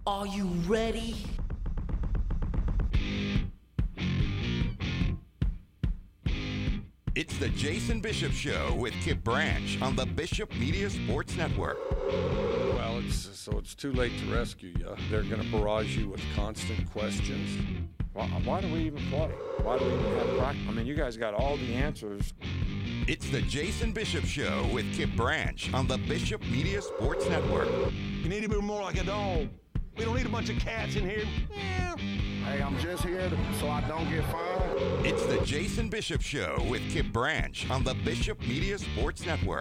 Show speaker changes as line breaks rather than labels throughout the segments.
Are you ready?
It's the Jason Bishop Show with Kip Branch on the Bishop Media Sports Network.
Well, it's too late to rescue you. They're going to barrage you with constant questions. Why do we even play? Why do we even have practice? I mean, you guys got all the answers.
It's the Jason Bishop Show with Kip Branch on the Bishop Media Sports Network.
You need to be more like a dog. We don't need a bunch of cats in here.
Hey, I'm just here so I don't get fined.
It's the Jason Bishop Show with Kip Branch on the Bishop Media Sports Network.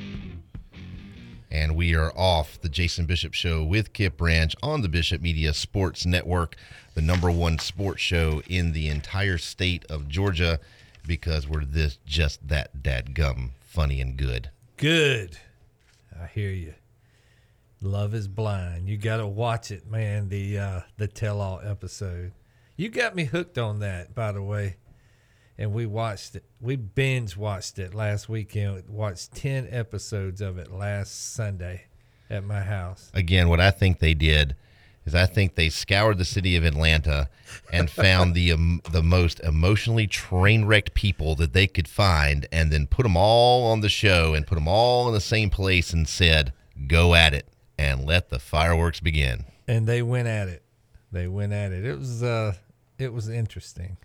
And we are off the Jason Bishop Show with Kip Branch on the Bishop Media Sports Network, the number one sports show in the entire state of Georgia, because we're just that dadgum funny and good.
Good. I hear you. Love is Blind. You got to watch it, man, the tell-all episode. You got me hooked on that, by the way. And we watched it. We binge-watched it last weekend. Watched 10 episodes of it last Sunday at my house.
Again, what I think they did is I think they scoured the city of Atlanta and found the most emotionally train-wrecked people that they could find and then put them all on the show and put them all in the same place and said, go at it. And let the fireworks begin.
And they went at it. It was interesting.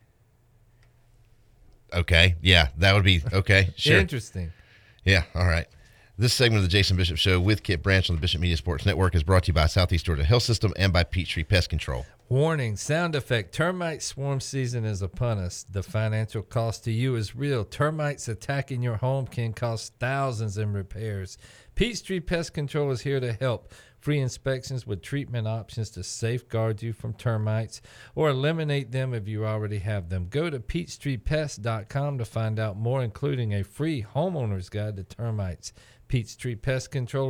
Okay. Yeah, that would be okay. Sure.
Interesting.
Yeah. All right. This segment of the Jason Bishop Show with Kip Branch on the Bishop Media Sports Network is brought to you by Southeast Georgia Health System and by Peachtree Pest Control.
Warning, sound effect. Termite swarm season is upon us. The financial cost to you is real. Termites attacking your home can cost thousands in repairs. Peachtree Pest Control is here to help. Free inspections with treatment options to safeguard you from termites or eliminate them if you already have them. Go to PeachtreePest.com to find out more, including a free homeowner's guide to termites. Peachtree Pest Control,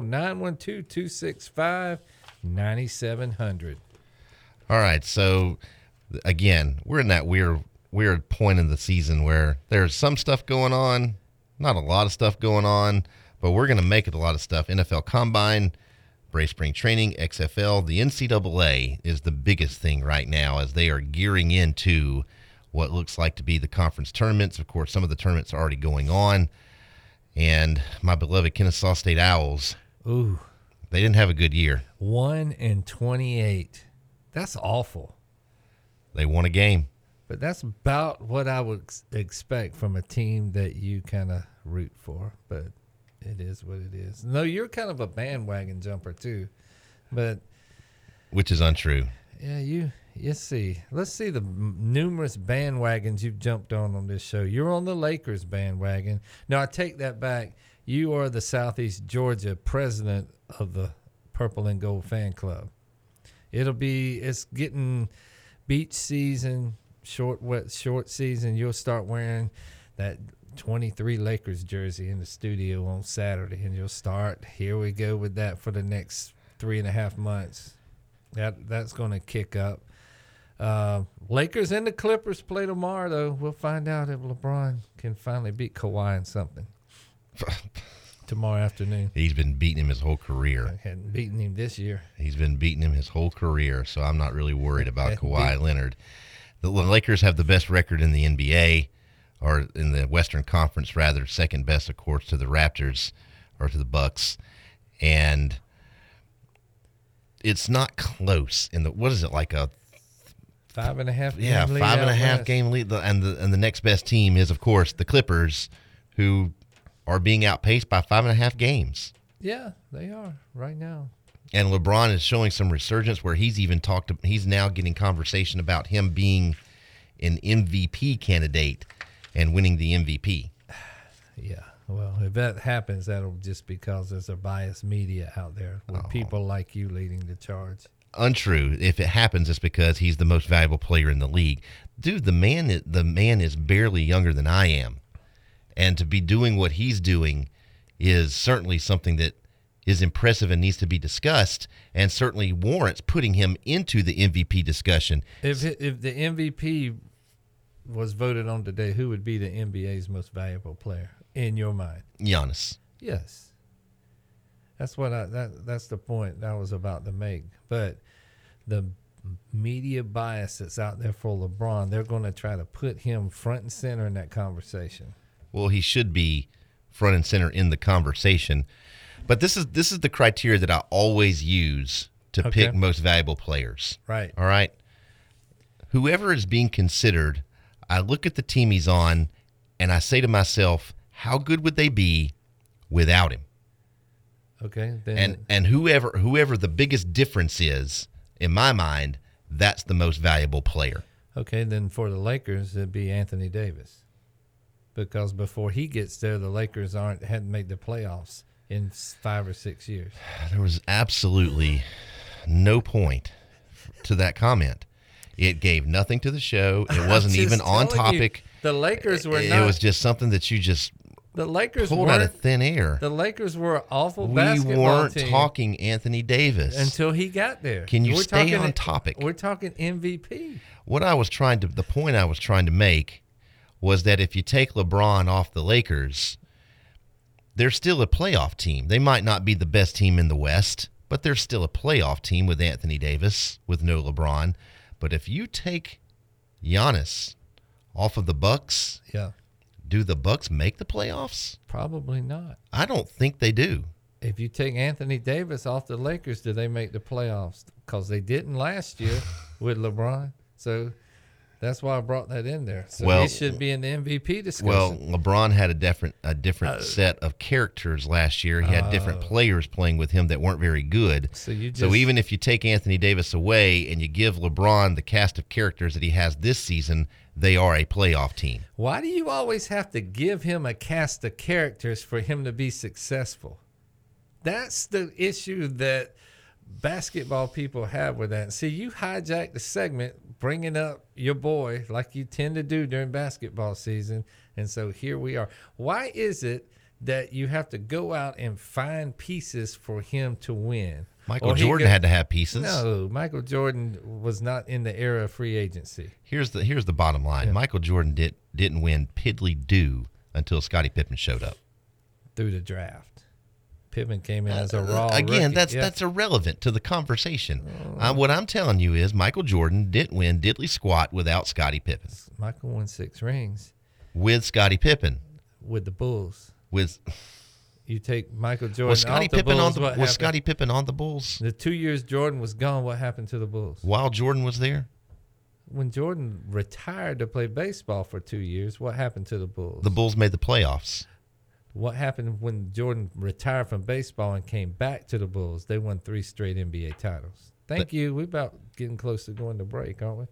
912-265-9700.
All right. So, again, we're in that weird point in the season where there's some stuff going on, not a lot of stuff going on, but we're going to make it a lot of stuff. NFL Combine, Brave Spring Training, XFL, the NCAA is the biggest thing right now as they are gearing into what looks like to be the conference tournaments. Of course, some of the tournaments are already going on. And my beloved Kennesaw State Owls,
Ooh,
they didn't have a good year.
1-28. That's awful.
They won a game.
But that's about what I would expect from a team that you kind of root for. But it is what it is. No, you're kind of a bandwagon jumper too. But
Which is untrue.
yeah, you see. Let's see the numerous bandwagons you've jumped on this show. You're on the Lakers bandwagon. No, I take that back. You are the Southeast Georgia president of the Purple and Gold Fan Club. It's getting beach season, short season. You'll start wearing that 23 Lakers jersey in the studio on Saturday, and you'll start, here we go with that for the next 3.5 months. That's going to kick up. Lakers and the Clippers play tomorrow, though. We'll find out if LeBron can finally beat Kawhi in something tomorrow afternoon.
He's been beating him his whole career.
I hadn't beaten him this year.
He's been beating him his whole career, so I'm not really worried about Kawhi Leonard. The Lakers have the best record in the NBA, or in the Western Conference, rather. Second best, of course, to the Raptors, or to the Bucks. And it's not close. What is it, like a
5.5 game
yeah,
lead
5.5 game lead. And the next best team is, of course, the Clippers, who are being outpaced by 5.5 games.
Yeah, they are right now.
And LeBron is showing some resurgence where he's now getting conversation about him being an MVP candidate and winning the MVP.
Yeah, well, if that happens, that'll just because there's a biased media out there with people like you leading the charge.
Untrue. If it happens, it's because he's the most valuable player in the league. Dude, the man is barely younger than I am. And to be doing what he's doing is certainly something that is impressive and needs to be discussed, and certainly warrants putting him into the MVP discussion.
If the MVP was voted on today, who would be the NBA's most valuable player in your mind?
Giannis.
Yes. That's what that's the point I was about to make. But the media bias that's out there for LeBron, they're going to try to put him front and center in that conversation.
Well, he should be front and center in the conversation. But this is the criteria that I always use to pick most valuable players.
Right.
All right. Whoever is being considered, I look at the team he's on, and I say to myself, how good would they be without him?
Okay. Then
And whoever the biggest difference is, in my mind, that's the most valuable player.
Okay, then for the Lakers, it'd be Anthony Davis. Because before he gets there, the Lakers hadn't made the playoffs in 5 or 6 years.
There was absolutely no point to that comment. It gave nothing to the show. It wasn't even on topic.
The Lakers were
It
not.
was just something that you just
The Lakers
pulled out of thin air.
The Lakers were an awful
We
basketball
weren't
team
talking Anthony Davis
until he got there.
Can you
We're
stay
talking-
on topic?
We're talking MVP.
The point I was trying to make was that if you take LeBron off the Lakers, they're still a playoff team. They might not be the best team in the West, but they're still a playoff team with Anthony Davis, with no LeBron. But if you take Giannis off of the Bucks,
Yeah,
do the Bucks make the playoffs?
probably not.
I don't think they do.
If you take Anthony Davis off the Lakers, do they make the playoffs? Because they didn't last year with LeBron. So that's why I brought that in there. So
Well-
he should be in the MVP discussion.
Well, LeBron had a different set of characters last year. He had different players playing with him that weren't very good.
So you
So
just-
even if you take Anthony Davis away and you give LeBron the cast of characters that he has this season, they are a playoff team.
Why do you always have to give him a cast of characters for him to be successful? That's the issue that basketball people have with that. See, you hijacked the segment bringing up your boy like you tend to do during basketball season. And so here we are. Why is it that you have to go out and find pieces for him to win?
Michael
Or he
Jordan
go-
had to have pieces.
No, Michael Jordan was not in the era of free agency.
Here's the bottom line. Michael Jordan didn't win piddly do until Scottie Pippen showed up.
Through the draft. Pippen came in as a raw
Again,
rookie.
that's irrelevant to the conversation. What I'm telling you is Michael Jordan didn't win diddly squat without Scottie Pippen.
Michael won 6 rings
With Scottie Pippen.
with the Bulls.
With
You take Michael Jordan
was Scottie
off the
Pippen
Bulls,
on
what
was
happened?
Scottie Pippen on the Bulls
The 2 years Jordan was gone, what happened to the Bulls?
while Jordan was there?
When Jordan retired to play baseball for 2 years, what happened to the Bulls?
The Bulls made the playoffs.
What happened when Jordan retired from baseball and came back to the Bulls? They won 3 straight NBA titles. Thank you. We're about getting close to going to break, aren't we?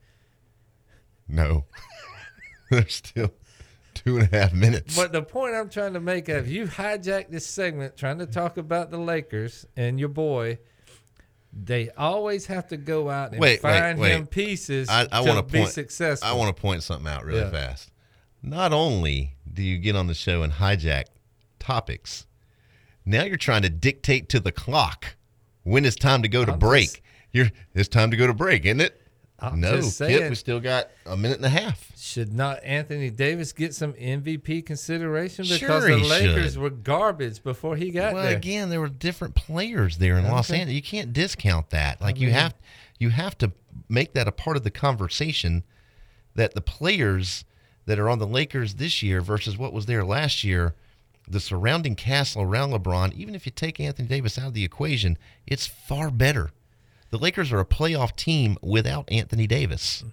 No. There's still 2.5 minutes.
But the point I'm trying to make is you hijacked this segment trying to talk about the Lakers and your boy. They always have to go out and find him pieces
I
to
wanna
be
point-
successful.
I want to point something out really
Yeah.
fast. Not only do you get on the show and hijack topics, now you're trying to dictate to the clock when it's time to go to
I'm
break. It's time to go to break, isn't it?
I'm
No,
just
Kip,
saying.
we still got a minute and a half.
Should not Anthony Davis get some MVP consideration because
Sure
the
he
Lakers
should.
were garbage before he got
Well,
there?
again, there were different players there in Los
Okay.
Angeles. You can't discount that. Like you have to make that a part of the conversation that the players that are on the Lakers this year versus what was there last year, the surrounding castle around LeBron, even if you take Anthony Davis out of the equation, it's far better. The Lakers are a playoff team without Anthony Davis.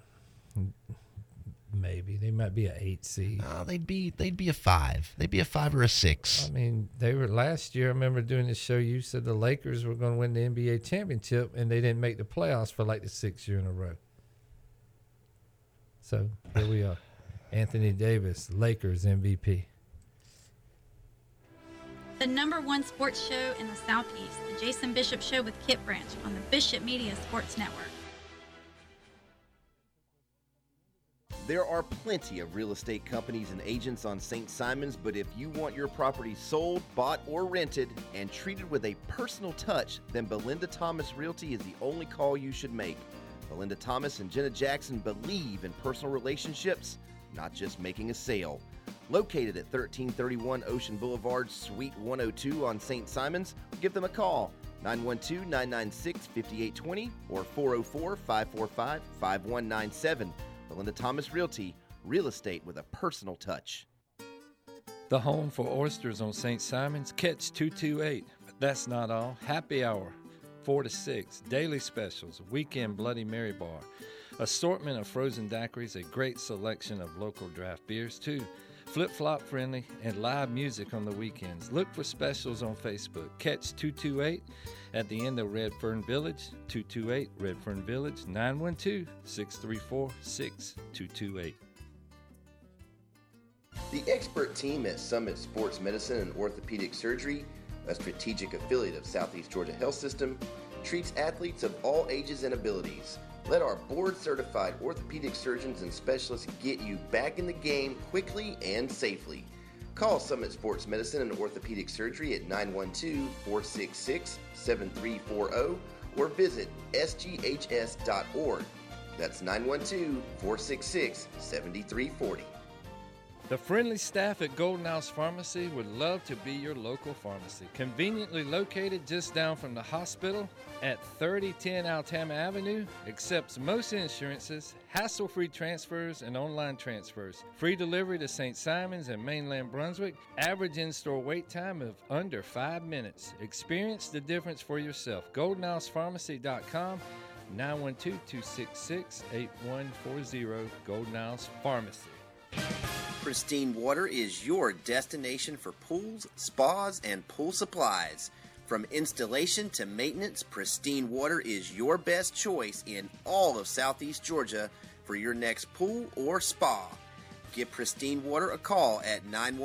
Maybe they might be an 8 seed.
They'd be a 5. They'd be a 5 or a 6.
I mean, they were last year. I remember doing this show. You said the Lakers were going to win the NBA championship, and they didn't make the playoffs for like the 6th year in a row. So here we are. Anthony Davis, Lakers MVP.
The #1 sports show in the Southeast, the Jason Bishop Show with Kip Branch on the Bishop Media Sports Network.
There are plenty of real estate companies and agents on St. Simons, but if you want your property sold, bought, or rented and treated with a personal touch, then Belinda Thomas Realty is the only call you should make. Belinda Thomas and Jenna Jackson believe in personal relationships, not just making a sale. Located at 1331 Ocean Boulevard, Suite 102 on St. Simons, give them a call, 912-996-5820 or 404-545-5197. Belinda Thomas Realty, real estate with a personal touch.
The home for oysters on St. Simon's, catch 228. But that's not all. Happy hour, 4 to 6. Daily specials, weekend Bloody Mary bar. Assortment of frozen daiquiris, a great selection of local draft beers, too. Flip-flop friendly and live music on the weekends. Look for specials on Facebook. Catch 228 at the end of Redfern Village, 228 Redfern Village, 912-634-6228.
The expert team at Summit Sports Medicine and Orthopedic Surgery, a strategic affiliate of Southeast Georgia Health System, treats athletes of all ages and abilities. Let our board-certified orthopedic surgeons and specialists get you back in the game quickly and safely. Call Summit Sports Medicine and Orthopedic Surgery at 912-466-7340 or visit sghs.org. That's 912-466-7340.
The friendly staff at Golden House Pharmacy would love to be your local pharmacy. Conveniently located just down from the hospital at 3010 Altama Avenue, accepts most insurances, hassle-free transfers, and online transfers. Free delivery to St. Simons and mainland Brunswick. Average in-store wait time of under 5 minutes. Experience the difference for yourself. GoldenHousePharmacy.com, 912-266-8140, Golden House Pharmacy.
Pristine Water is your destination for pools, spas, and pool supplies. From installation to maintenance, Pristine Water is your best choice in all of Southeast Georgia for your next pool or spa. Give Pristine Water a call at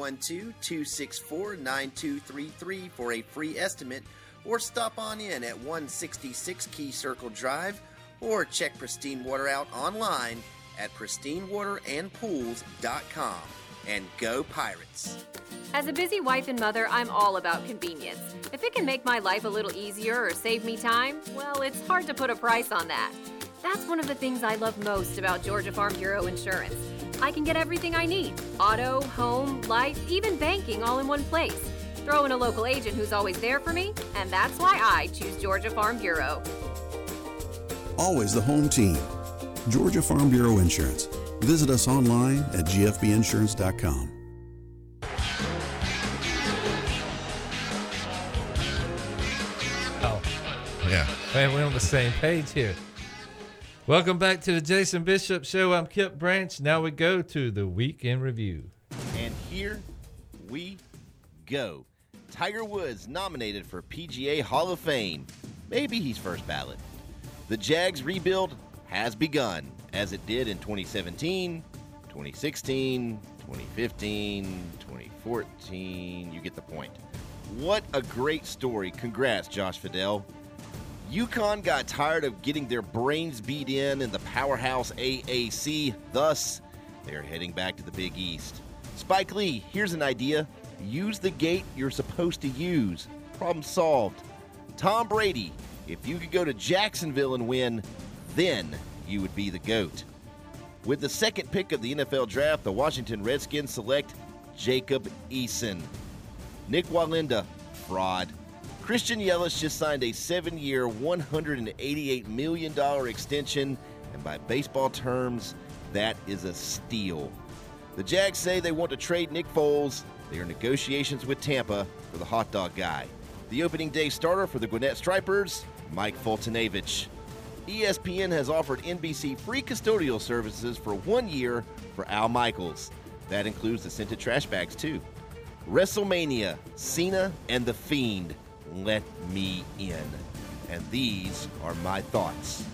912-264-9233 for a free estimate, or stop on in at 166 Key Circle Drive, or check Pristine Water out online at pristinewaterandpools.com. And go Pirates!
As a busy wife and mother, I'm all about convenience. If it can make my life a little easier or save me time, well, it's hard to put a price on that. That's one of the things I love most about Georgia Farm Bureau Insurance. I can get everything I need: auto, home, life, even banking, all in one place. Throw in a local agent who's always there for me, and that's why I choose Georgia Farm Bureau.
Always the home team. Georgia Farm Bureau Insurance. Visit us online at gfbinsurance.com.
Oh,
Yeah.
man, we're on the same page here. Welcome back to the Jason Bishop Show. I'm Kip Branch. Now we go to the Week in Review.
And here we go. Tiger Woods nominated for PGA Hall of Fame. Maybe he's first ballot. The Jags rebuild has begun, as it did in 2017, 2016, 2015, 2014. You get the point. What a great story. Congrats, Josh Fidel. UConn got tired of getting their brains beat in the powerhouse AAC. Thus, they're heading back to the Big East. Spike Lee, here's an idea. Use the gate you're supposed to use. Problem solved. Tom Brady, if you could go to Jacksonville and win, then you would be the GOAT. With the second pick of the NFL Draft, the Washington Redskins select Jacob Eason. Nick Walenda, fraud. Christian Yelich just signed a 7-year, $188 million extension, and by baseball terms, that is a steal. The Jags say they want to trade Nick Foles. They are in negotiations with Tampa for the hot dog guy. The opening day starter for the Gwinnett Stripers, Mike Fultonavich. ESPN has offered NBC free custodial services for 1 year for Al Michaels. That includes the scented trash bags, too. WrestleMania, Cena and The Fiend, let me in. And these are my thoughts.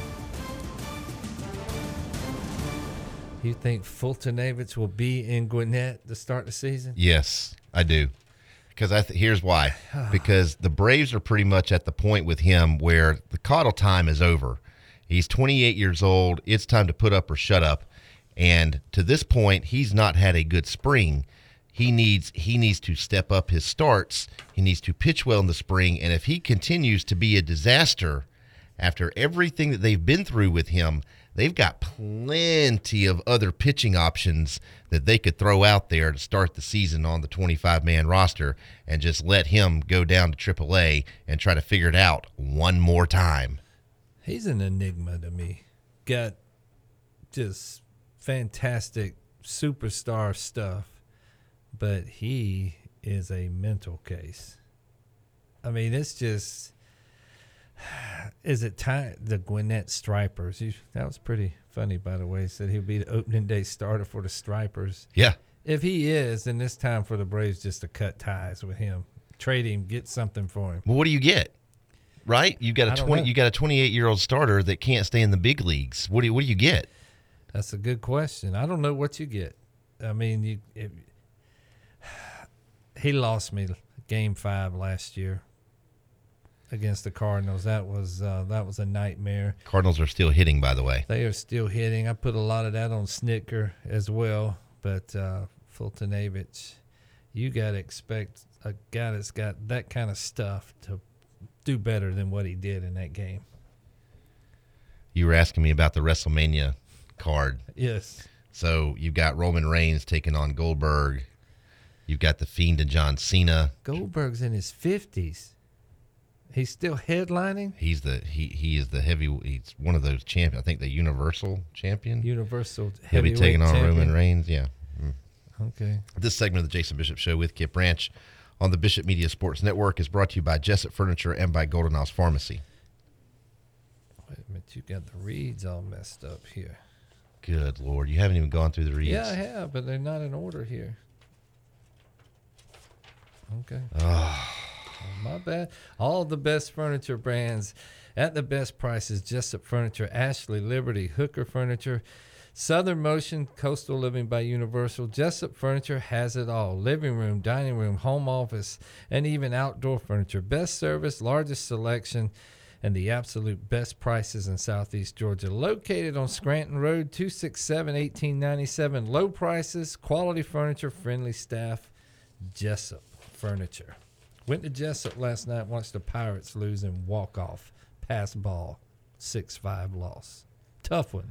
You think Fultonavich will be in Gwinnett to start the season?
Yes, I do. Because here's why. Because the Braves are pretty much at the point with him where the coddle time is over. He's 28 years old. It's time to put up or shut up. And to this point, he's not had a good spring. He needs to step up his starts. He needs to pitch well in the spring. And if he continues to be a disaster after everything that they've been through with him, they've got plenty of other pitching options that they could throw out there to start the season on the 25-man roster and just let him go down to AAA and try to figure it out one more time.
He's an enigma to me. Got just fantastic superstar stuff, but he is a mental case. I mean, it's just, is it time? The Gwinnett Stripers. That was pretty funny, by the way. He said he'll be the opening day starter for the Stripers.
Yeah.
If he is, then it's time for the Braves just to cut ties with him, trade him, get something for him.
Well, what do you get? Right? You got a 28-year-old starter that can't stay in the big leagues. What do you get?
That's a good question. I don't know what you get. I mean, he lost me Game 5 last year against the Cardinals. That was a nightmare.
Cardinals are still hitting, by the way.
They are still hitting. I put a lot of that on Snicker as well. But Fultonavich, you got to expect a guy that's got that kind of stuff to do better than what he did in that game.
You were asking me about the WrestleMania card.
Yes.
So you've got Roman Reigns taking on Goldberg. You've got The Fiend and John Cena.
Goldberg's in his 50s. He's still headlining?
He is the he's one of those champions. I think the Universal champion.
Universal heavyweight
He'll be taking on
champion.
Roman Reigns, yeah.
Okay.
This segment of the Jason Bishop Show with Kip Branch on the Bishop Media Sports Network is brought to you by Jessup Furniture and by Golden House Pharmacy.
Wait a minute, you got the reads all messed up here.
Good Lord, you haven't even gone through the reads.
Yeah, I have, but they're not in order here. Okay.
Oh.
My bad. All the best furniture brands at the best prices. Jessup Furniture, Ashley, Liberty, Hooker Furniture, Southern Motion, Coastal Living by Universal. Jessup Furniture has it all. Living room, dining room, home office, and even outdoor furniture. Best service, largest selection, and the absolute best prices in Southeast Georgia. Located on Scranton Road, 267-1897. Low prices, quality furniture, friendly staff. Jessup Furniture. Went to Jessup last night, watched the Pirates lose in walk-off, pass ball, 6-5 loss. Tough one.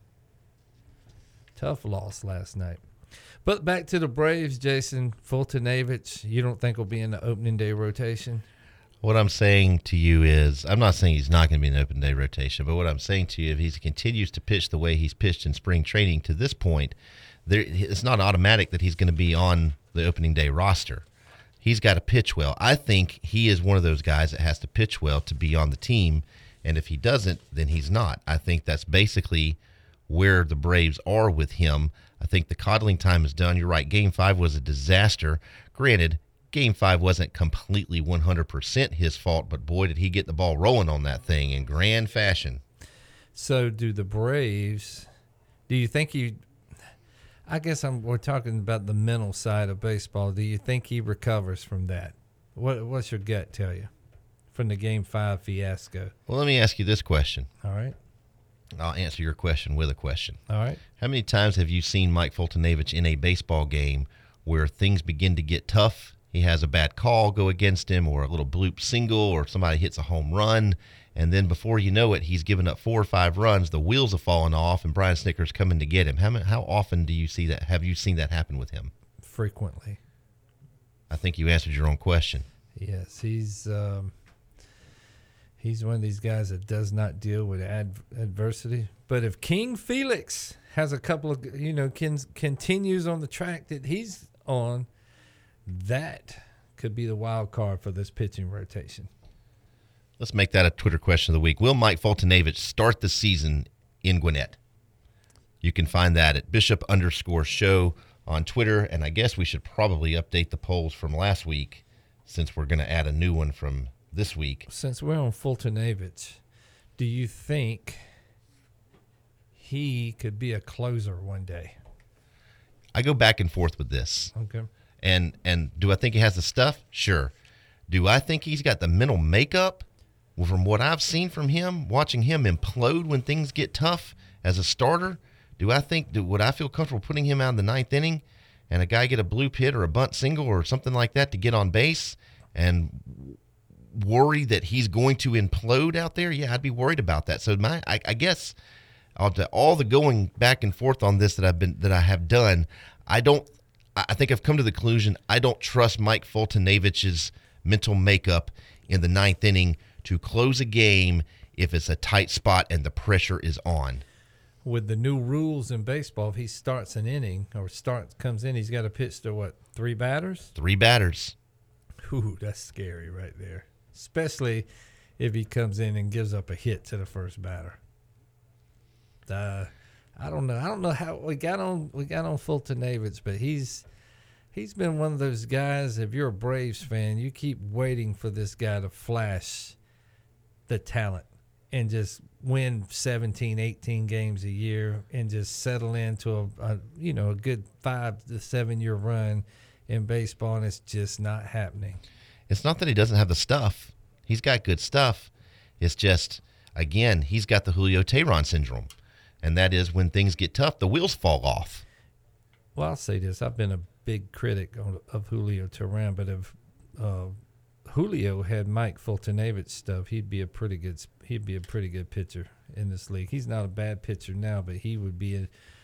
Tough loss last night. But back to the Braves, Jason. Fultonavich, you don't think will be in the opening day rotation?
What I'm saying to you is, I'm not saying he's not going to be in the open day rotation, but what I'm saying to you, if he continues to pitch the way he's pitched in spring training to this point, it's not automatic that he's going to be on the opening day roster. He's got to pitch well. I think he is one of those guys that has to pitch well to be on the team, and if he doesn't, then he's not. I think that's basically where the Braves are with him. I think the coddling time is done. You're right, Game 5 was a disaster. Granted, Game 5 wasn't completely 100% his fault, but boy, did he get the ball rolling on that thing in grand fashion.
So do the Braves, do you think I guess we're talking about the mental side of baseball. Do you think he recovers from that? What's your gut tell you from the Game 5 fiasco?
Well, let me ask you this question.
All right.
I'll answer your question with a question.
All right.
How many times have you seen Mike Fultonavich in a baseball game where things begin to get tough? He has a bad call go against him, or a little bloop single, or somebody hits a home run, and then before you know it, he's given up 4 or 5 runs, the wheels have fallen off, and Brian Snitker's coming to get him. How often do you see that? Have you seen that happen with him?
Frequently.
I think you answered your own question.
Yes, he's one of these guys that does not deal with adversity. But if King Felix has a couple of, continues on the track that he's on, that could be the wild card for this pitching rotation.
Let's make that a Twitter question of the week. Will Mike Fultonavich start the season in Gwinnett? You can find that at Bishop_show on Twitter, and I guess we should probably update the polls from last week since we're going to add a new one from this week.
Since we're on Fultonavich, do you think he could be a closer one day?
I go back and forth with this.
Okay.
And do I think he has the stuff? Sure. Do I think he's got the mental makeup? Well, from what I've seen from him, watching him implode when things get tough as a starter, would I feel comfortable putting him out in the 9th inning and a guy get a bloop hit or a bunt single or something like that to get on base? And worry that he's going to implode out there? Yeah, I'd be worried about that. So I guess all the going back and forth on this that I have done, I think I've come to the conclusion I don't trust Mike Fultonavich's mental makeup in the ninth inning to close a game if it's a tight spot and the pressure is on.
With the new rules in baseball, if he starts an inning or comes in, he's got to pitch to what, 3 batters?
3 batters.
Ooh, that's scary right there. Especially if he comes in and gives up a hit to the first batter. I don't know how we got on Fultonavich, but he's been one of those guys. If you're a Braves fan, you keep waiting for this guy to flash the talent and just win 17, 18 games a year and just settle into a good 5 to 7 year run in baseball, and it's just not happening.
It's not that he doesn't have the stuff. He's got good stuff. It's just, again, he's got the Julio Teheran syndrome, and that is when things get tough, the wheels fall off.
Well, I'll say this. I've been a big critic of Julio Teheran, but if Julio had Mike Fultonavich stuff, he'd be a pretty good pitcher in this league. He's not a bad pitcher now, but he would be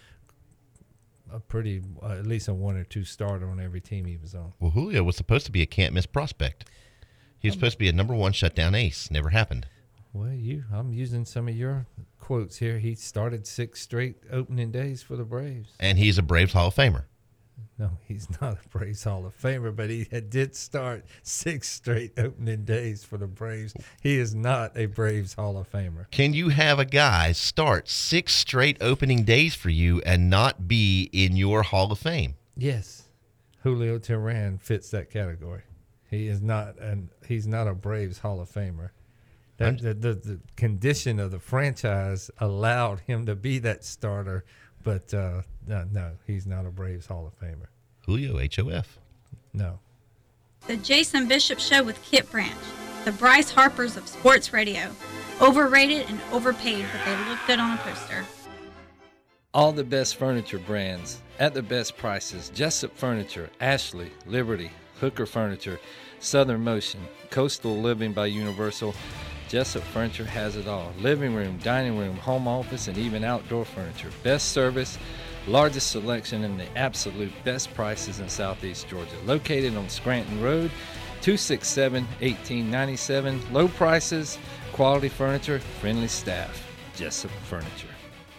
a pretty at least a 1 or 2 starter on every team he was on.
Well, Julio was supposed to be a can't miss prospect. He was supposed to be a number 1 shutdown ace. Never happened.
Well, I'm using some of your quotes here. He started 6 straight opening days for the Braves.
And he's a Braves Hall of Famer.
No, he's not a Braves Hall of Famer, but he did start 6 straight opening days for the Braves. He is not a Braves Hall of Famer.
Can you have a guy start 6 straight opening days for you and not be in your Hall of Fame?
Yes. Julio Teheran fits that category. He's not a Braves Hall of Famer. The condition of the franchise allowed him to be that starter, but no, he's not a Braves Hall of Famer.
Julio, HOF.
No.
The Jason Bishop Show with Kip Branch, the Bryce Harpers of sports radio. Overrated and overpaid, but they look good on a poster.
All the best furniture brands at the best prices. Jessup Furniture, Ashley, Liberty, Hooker Furniture, Southern Motion, Coastal Living by Universal. Jessup Furniture has it all. Living room, dining room, home office, and even outdoor furniture. Best service, largest selection, and the absolute best prices in Southeast Georgia. Located on Scranton Road, 267-1897. Low prices, quality furniture, friendly staff. Jessup Furniture.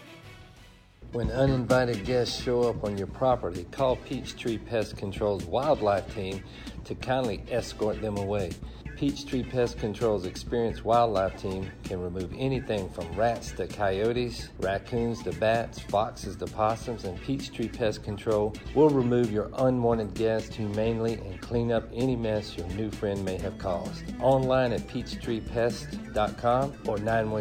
When uninvited guests show up on your property, call Peachtree Pest Control's wildlife team to kindly escort them away. Peachtree Pest Control's experienced wildlife team can remove anything from rats to coyotes, raccoons to bats, foxes to possums, and Peachtree Pest Control will remove your unwanted guests humanely and clean up any mess your new friend may have caused. Online at peachtreepest.com or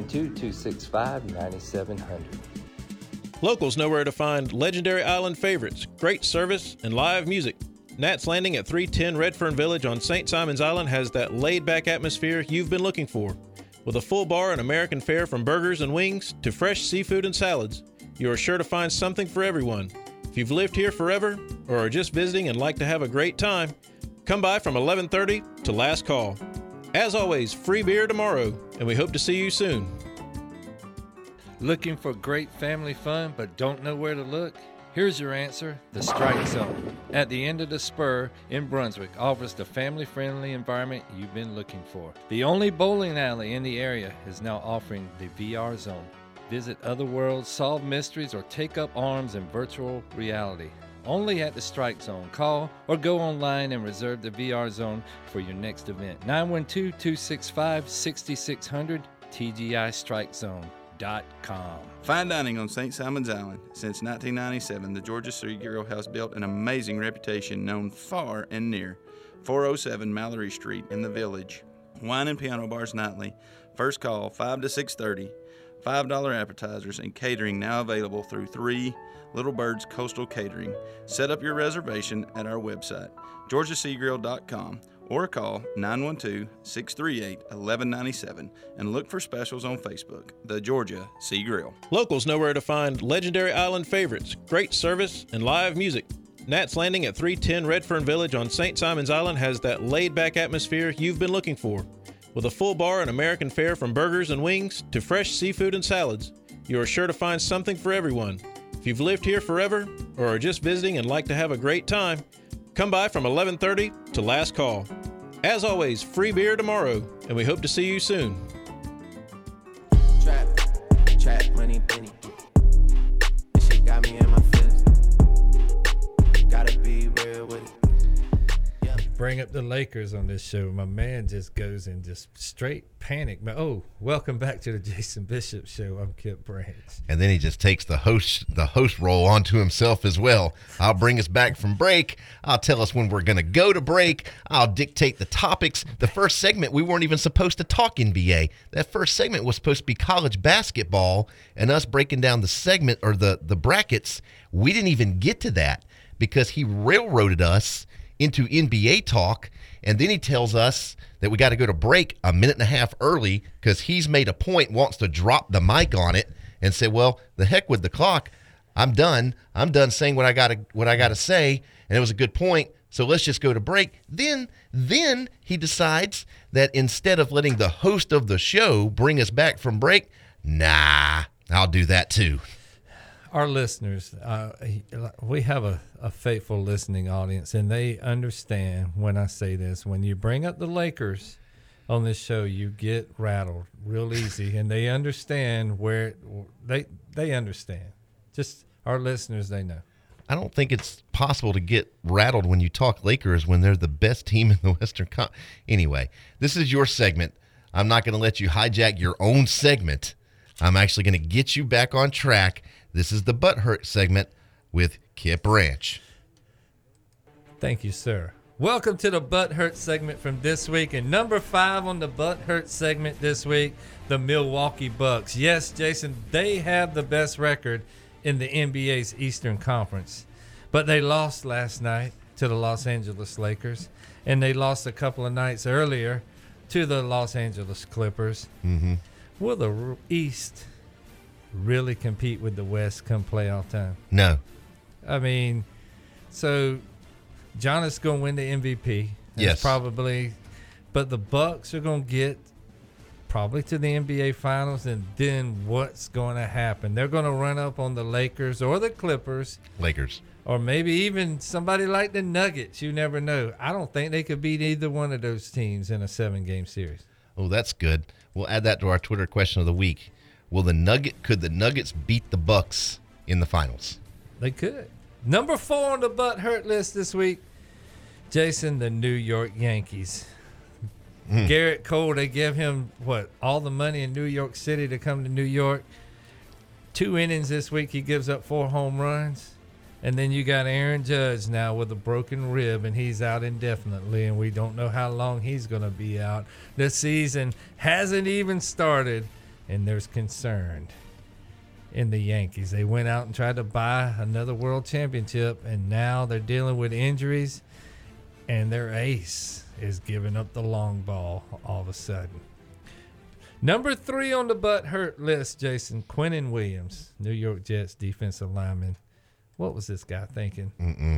912-265-9700.
Locals know where to find legendary island favorites, great service, and live music. Nat's Landing at 310 Redfern Village on St. Simon's Island has that laid-back atmosphere you've been looking for. With a full bar and American fare from burgers and wings to fresh seafood and salads, you are sure to find something for everyone. If you've lived here forever or are just visiting and like to have a great time, come by from 11:30 to last call. As always, free beer tomorrow, and we hope to see you soon.
Looking for great family fun but don't know where to look? Here's your answer, the Strike Zone. At the end of the spur in Brunswick offers the family-friendly environment you've been looking for. The only bowling alley in the area is now offering the VR Zone. Visit other worlds, solve mysteries, or take up arms in virtual reality. Only at the Strike Zone. Call or go online and reserve the VR Zone for your next event. 912-265-6600, TGIStrikeZone.com.
Fine dining on St. Simon's Island. Since 1997, the Georgia Sea Grill has built an amazing reputation known far and near. 407 Mallory Street in the Village. Wine and piano bars nightly. First call 5 to 6:30. $5 appetizers and catering now available through 3 Little Birds Coastal Catering. Set up your reservation at our website, georgiaseagrill.com, or call 912-638-1197 and look for specials on Facebook, the Georgia Sea Grill.
Locals know where to find legendary island favorites, great service, and live music. Nat's Landing at 310 Redfern Village on St. Simon's Island has that laid-back atmosphere you've been looking for. With a full bar and American fare from burgers and wings to fresh seafood and salads, you are sure to find something for everyone. If you've lived here forever or are just visiting and like to have a great time, come by from 11:30 to last call. As always, free beer tomorrow, and we hope to see you soon.
Trap money, penny. This shit got me in my feelings. Gotta be real with it.
Bring up the Lakers on this show. My man just goes in just straight panic. Oh, welcome back to the Jason Bishop Show. I'm Kip Branch.
And then he just takes the host role onto himself as well. I'll bring us back from break. I'll tell us when we're going to go to break. I'll dictate the topics. The first segment, we weren't even supposed to talk NBA. That first segment was supposed to be college basketball and us breaking down the segment or the brackets. We didn't even get to that because he railroaded us into NBA talk, and then he tells us that we got to go to break a minute and a half early because he's made a point, wants to drop the mic on it and say, well, the heck with the clock. I'm done saying what I got to say, and it was a good point, so let's just go to break. Then he decides that instead of letting the host of the show bring us back from break, nah, I'll do that too.
Our listeners, we have a faithful listening audience, and they understand when I say this. When you bring up the Lakers on this show, you get rattled real easy, and they understand where they understand. Just our listeners, they know.
I don't think it's possible to get rattled when you talk Lakers when they're the best team in the Western Conference. Anyway, this is your segment. I'm not going to let you hijack your own segment. I'm actually going to get you back on track. This is the Butthurt segment with Kip Branch.
Thank you, sir. Welcome to the Butthurt segment from this week. And number 5 on the Butthurt segment this week, the Milwaukee Bucks. Yes, Jason, they have the best record in the NBA's Eastern Conference. But they lost last night to the Los Angeles Lakers. And they lost a couple of nights earlier to the Los Angeles Clippers.
Mm-hmm.
Will the East really compete with the West come playoff time?
No.
I mean, so Giannis going to win the MVP.
Yes.
Probably. But the Bucks are going to get probably to the NBA Finals, and then what's going to happen? They're going to run up on the Lakers or the Clippers.
Lakers.
Or maybe even somebody like the Nuggets. You never know. I don't think they could beat either one of those teams in a 7-game series.
Oh, that's good. We'll add that to our Twitter question of the week. Could the Nuggets beat the Bucks in the finals?
They could. Number 4 on the Butthurt list this week, Jason, the New York Yankees. Garrett Cole, they give him, all the money in New York City to come to New York. 2 innings this week, he gives up 4 home runs. And then you got Aaron Judge now with a broken rib, and he's out indefinitely, and we don't know how long he's going to be out. The season hasn't even started, and there's concern in the Yankees. They went out and tried to buy another world championship, and now they're dealing with injuries, and their ace is giving up the long ball all of a sudden. Number 3 on the Butthurt list, Jason, Quinnen Williams, New York Jets defensive lineman. What was this guy thinking?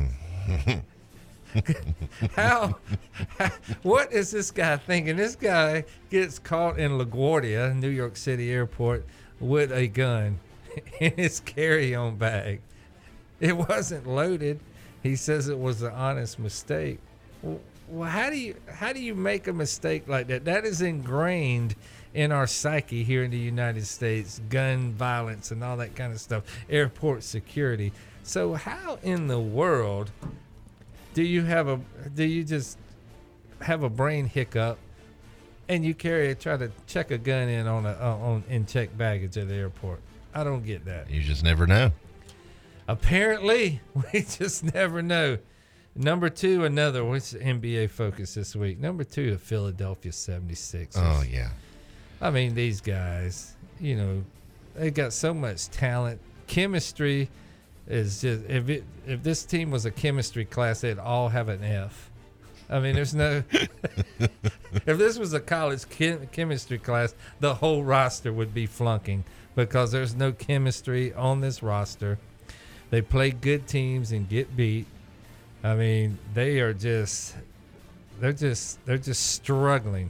What is this guy thinking? This guy gets caught in LaGuardia, New York City airport, with a gun in his carry-on bag. It wasn't loaded. He says it was an honest mistake. Well, how do you make a mistake like that? That is ingrained in our psyche here in the United States, gun violence and all that kind of stuff, airport security. So how in the world do you just have a brain hiccup and you try to check a gun in in checked baggage at the airport? I don't get that.
You just never know.
Apparently, we just never know. Number 2, what's NBA focus this week? Number 2, the Philadelphia 76ers.
Oh, yeah.
I mean, these guys, they got so much talent. Chemistry is just, if this team was a chemistry class, they'd all have an F. I mean, there's no, if this was a college chemistry class, the whole roster would be flunking because there's no chemistry on this roster. They play good teams and get beat. I mean, they're just struggling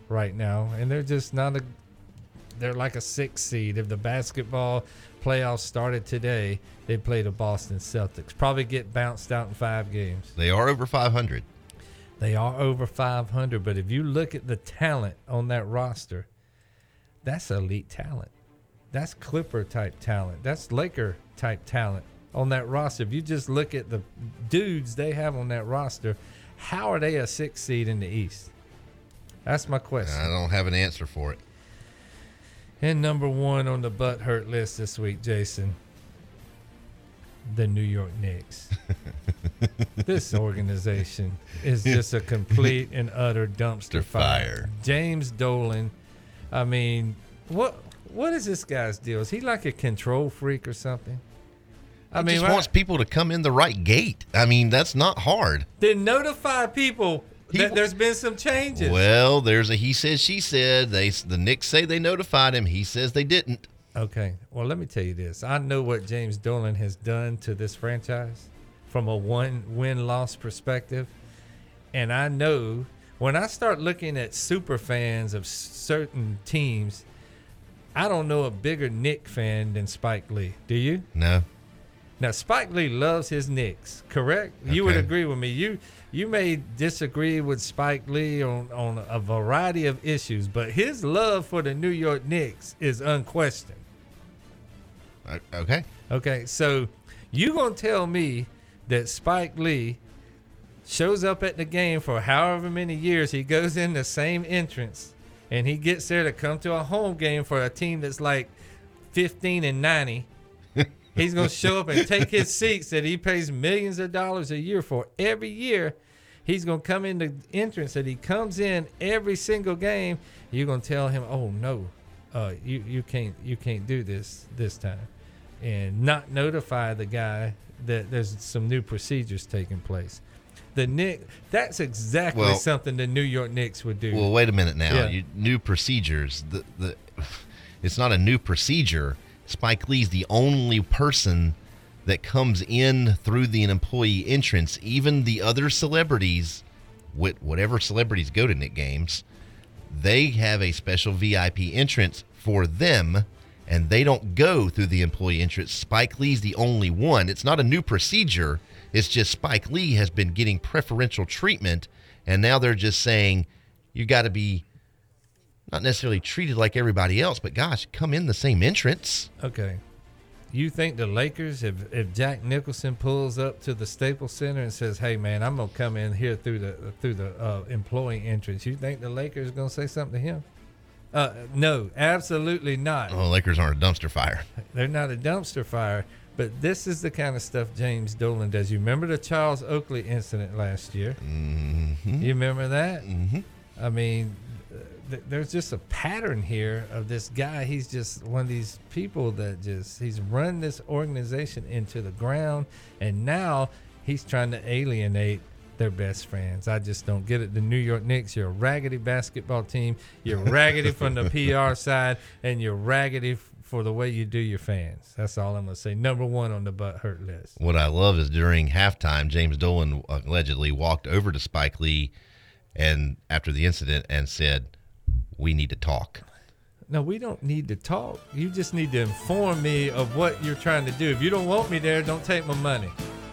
right now, and they're just not a. They're like a 6 seed. If the basketball playoffs started today, they'd play the Boston Celtics. Probably get bounced out in 5 games.
They are over 500.
They are over 500, but if you look at the talent on that roster, that's elite talent. That's Clipper-type talent. That's Laker-type talent on that roster. If you just look at the dudes they have on that roster, how are they a 6 seed in the East? That's my question.
I don't have an answer for it.
And number 1 on the butt hurt list this week, Jason, the New York Knicks. This organization is just a complete and utter dumpster fire. James Dolan, I mean, what is this guy's deal? Is he like a control freak or something?
He just wants people to come in the right gate. I mean, that's not hard.
Then notify people that there's been some changes.
Well, there's a he said, she said. The Knicks say they notified him. He says they didn't.
Okay. Well, let me tell you this. I know what James Dolan has done to this franchise from a win-loss perspective. And I know when I start looking at super fans of certain teams, I don't know a bigger Knick fan than Spike Lee. Do you?
No.
Now, Spike Lee loves his Knicks, correct? Okay. You would agree with me. You may disagree with Spike Lee on a variety of issues, but his love for the New York Knicks is unquestioned.
Okay.
Okay, so you going to tell me that Spike Lee shows up at the game for however many years, he goes in the same entrance, and he gets there to come to a home game for a team that's like 15-90. He's going to show up and take his seats that he pays millions of dollars a year for every year. He's going to come in the entrance that he comes in every single game. You're going to tell him, "Oh no, you can't do this time," and not notify the guy that there's some new procedures taking place. The Knicks, that's exactly something the New York Knicks would do.
Well, wait a minute now. Yeah. New procedures. It's not a new procedure. Spike Lee's the only person that comes in through the employee entrance. Even the other celebrities, whatever celebrities go to Knick games, they have a special VIP entrance for them, and they don't go through the employee entrance. Spike Lee's the only one. It's not a new procedure. It's just Spike Lee has been getting preferential treatment, and now they're just saying you got to be not necessarily treated like everybody else, but gosh, come in the same entrance.
Okay. You think the Lakers, if Jack Nicholson pulls up to the Staples Center and says, "Hey man, I'm gonna come in here through the employee entrance," you think the Lakers are gonna say something to him? No, absolutely not.
Oh, Lakers aren't a dumpster fire.
They're not a dumpster fire, but this is the kind of stuff James Dolan does. You remember the Charles Oakley incident last year?
Mm-hmm.
You remember that?
Mm-hmm.
I mean, there's just a pattern here of this guy. He's just one of these people that he's run this organization into the ground, and now he's trying to alienate their best friends. I just don't get it. The New York Knicks, you're a raggedy basketball team. You're raggedy from the PR side, and you're raggedy for the way you do your fans. That's all I'm going to say. Number 1 on the butt hurt list.
What I love is during halftime, James Dolan allegedly walked over to Spike Lee and after the incident and said, "We need to talk."
No, we don't need to talk. You just need to inform me of what you're trying to do. If you don't want me there, don't take my money.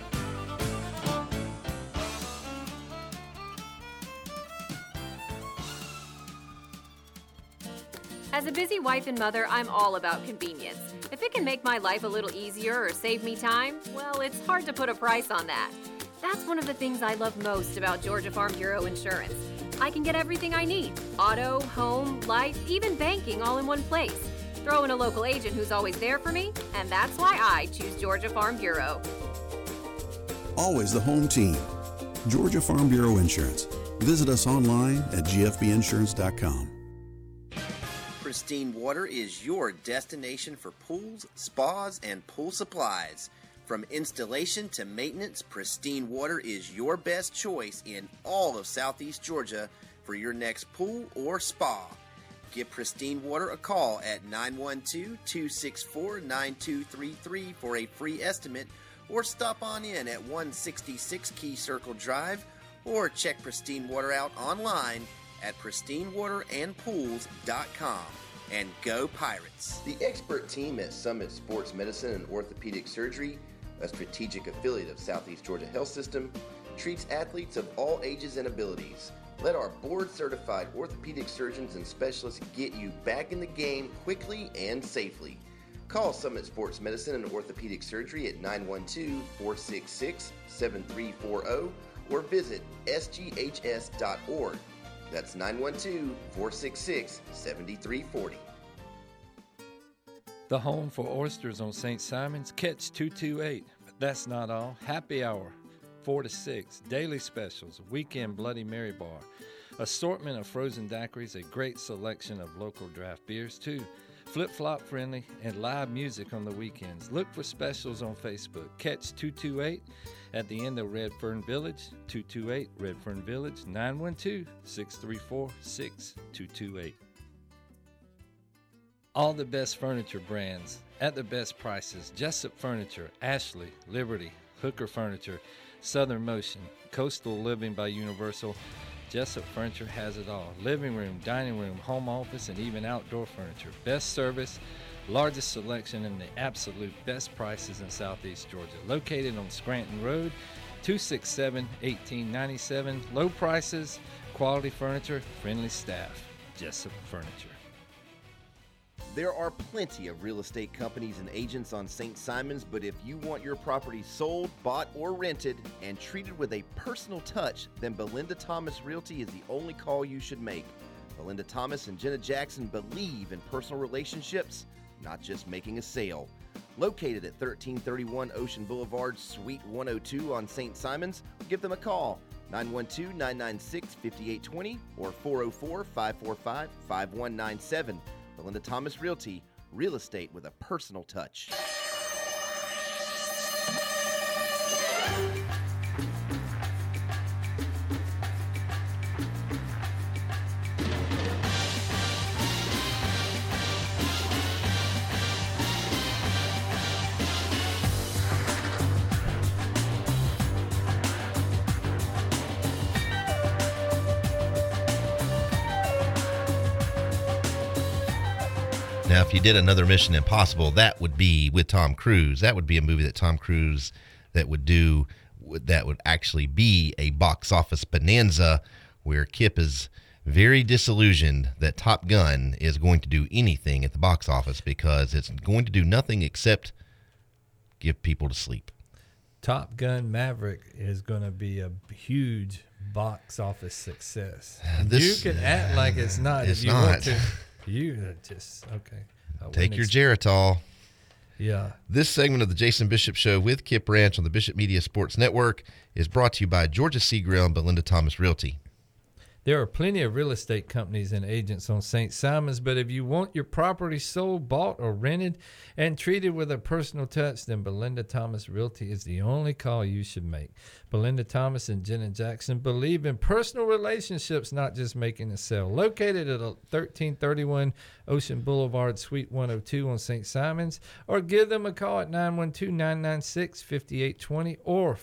As a busy wife and mother, I'm all about convenience. If it can make my life a little easier or save me time, well, it's hard to put a price on that. That's one of the things I love most about Georgia Farm Bureau Insurance. I can get everything I need: auto, home, life, even banking all in one place. Throw in a local agent who's always there for me, and that's why I choose Georgia Farm Bureau.
Always the home team. Georgia Farm Bureau Insurance. Visit us online at gfbinsurance.com.
Pristine Water is your destination for pools, spas, and pool supplies. From installation to maintenance, Pristine Water is your best choice in all of Southeast Georgia for your next pool or spa. Give Pristine Water a call at 912-264-9233 for a free estimate, or stop on in at 166 Key Circle Drive, or check Pristine Water out online at pristinewaterandpools.com. And go Pirates! The expert team at Summit Sports Medicine and Orthopedic Surgery, a strategic affiliate of Southeast Georgia Health System, treats athletes of all ages and abilities. Let our board-certified orthopedic surgeons and specialists get you back in the game quickly and safely. Call Summit Sports Medicine and Orthopedic Surgery at 912-466-7340 or visit sghs.org. That's 912-466-7340.
The home for oysters on St. Simon's, Catch 228. But that's not all. Happy hour, 4 to 6. Daily specials, weekend Bloody Mary bar. Assortment of frozen daiquiris, a great selection of local draft beers too. Flip-flop friendly and live music on the weekends. Look for specials on Facebook. Catch 228 at the end of Redfern Village, 228 Redfern Village, 912-634-6228. All the best furniture brands at the best prices. Jessup Furniture, Ashley, Liberty, Hooker Furniture, Southern Motion, Coastal Living by Universal. Jessup Furniture has it all. Living room, dining room, home office, and even outdoor furniture. Best service, largest selection, and the absolute best prices in Southeast Georgia. Located on Scranton Road, 267-1897. Low prices, quality furniture, friendly staff. Jessup Furniture.
There are plenty of real estate companies and agents on St. Simon's, but if you want your property sold, bought, or rented and treated with a personal touch, then Belinda Thomas Realty is the only call you should make. Belinda Thomas and Jenna Jackson believe in personal relationships, not just making a sale. Located at 1331 Ocean Boulevard, Suite 102 on St. Simon's, give them a call, 912-996-5820 or 404-545-5197. Belinda Thomas Realty, real estate with a personal touch.
Now, if you did another Mission Impossible, that would be with Tom Cruise. That would be a movie that Tom Cruise that would actually be a box office bonanza where Kip is very disillusioned that Top Gun is going to do anything at the box office because it's going to do nothing except give people to sleep.
Top Gun Maverick is going to be a huge box office success. You can act like it's not if you want to. You just, okay.
Take your Geritol.
Yeah.
This segment of the Jason Bishop Show with Kip Branch on the Bishop Media Sports Network is brought to you by Georgia Sea Grill and Belinda Thomas Realty.
There are plenty of real estate companies and agents on St. Simon's, but if you want your property sold, bought, or rented and treated with a personal touch, then Belinda Thomas Realty is the only call you should make. Belinda Thomas and Jenna Jackson believe in personal relationships, not just making a sale. Located at 1331 Ocean Boulevard, Suite 102 on St. Simon's, or give them a call at 912-996-5820 or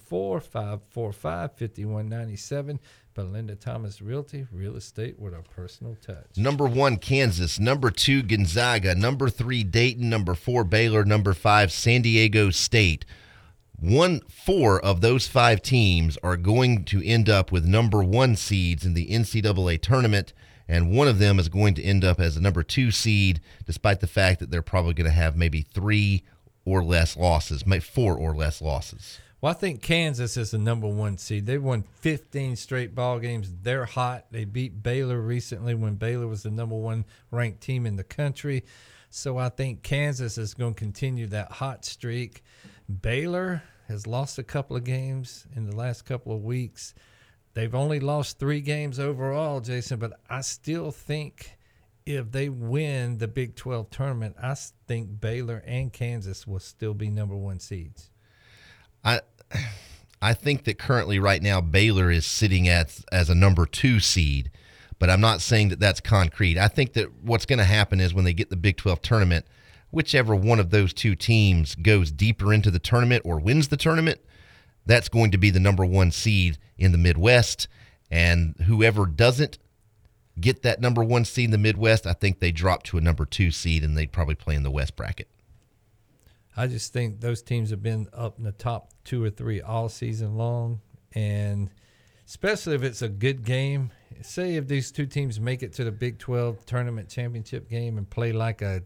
404-545-5197. Belinda Thomas Realty, real estate with a personal touch.
Number 1, Kansas. Number 2, Gonzaga. Number 3, Dayton. Number 4, Baylor. Number 5, San Diego State. 4 of those 5 teams are going to end up with number 1 seeds in the NCAA tournament, and one of them is going to end up as a number 2 seed, despite the fact that they're probably going to have maybe 3 or less losses, maybe 4 or less losses.
Well, I think Kansas is the number 1 seed. They've won 15 straight ball games. They're hot. They beat Baylor recently when Baylor was the number 1 ranked team in the country. So I think Kansas is going to continue that hot streak. Baylor has lost a couple of games in the last couple of weeks. They've only lost 3 games overall, Jason, but I still think if they win the Big 12 tournament, I think Baylor and Kansas will still be number 1 seeds.
I think that currently right now Baylor is sitting as a number 2 seed, but I'm not saying that that's concrete. I think that what's going to happen is when they get the Big 12 tournament, whichever one of those 2 teams goes deeper into the tournament or wins the tournament, that's going to be the number 1 seed in the Midwest, and whoever doesn't get that number 1 seed in the Midwest, I think they drop to a number 2 seed, and they'd probably play in the West bracket.
I just think those teams have been up in the top 2 or 3 all season long, and especially if it's a good game. Say if these two teams make it to the Big 12 tournament championship game and play like a